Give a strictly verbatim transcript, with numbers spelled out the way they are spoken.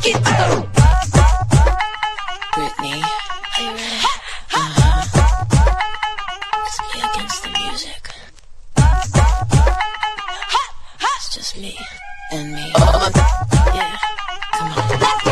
Britney, are you ready? Uh-huh. It's me against the music. It's just me and me. Yeah, come on.